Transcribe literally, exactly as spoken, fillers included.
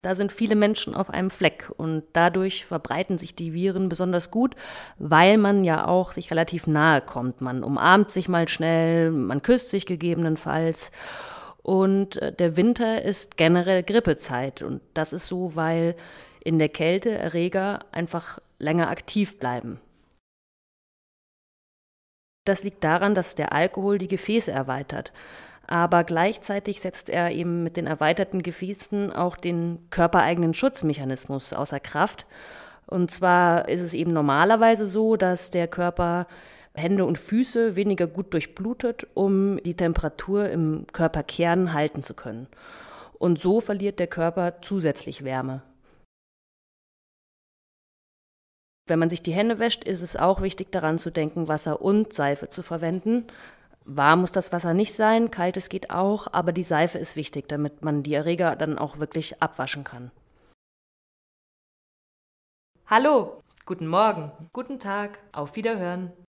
Da sind viele Menschen auf einem Fleck und dadurch verbreiten sich die Viren besonders gut, weil man ja auch sich relativ nahe kommt. Man umarmt sich mal schnell, man küsst sich gegebenenfalls. Und äh, der Winter ist generell Grippezeit und das ist so, weil in der Kälte Erreger einfach länger aktiv bleiben. Das liegt daran, dass der Alkohol die Gefäße erweitert. Aber gleichzeitig setzt er eben mit den erweiterten Gefäßen auch den körpereigenen Schutzmechanismus außer Kraft. Und zwar ist es eben normalerweise so, dass der Körper Hände und Füße weniger gut durchblutet, um die Temperatur im Körperkern halten zu können. Und so verliert der Körper zusätzlich Wärme. Wenn man sich die Hände wäscht, ist es auch wichtig daran zu denken, Wasser und Seife zu verwenden. Warm muss das Wasser nicht sein, kaltes geht auch, aber die Seife ist wichtig, damit man die Erreger dann auch wirklich abwaschen kann. Hallo, guten Morgen, guten Tag, auf Wiederhören.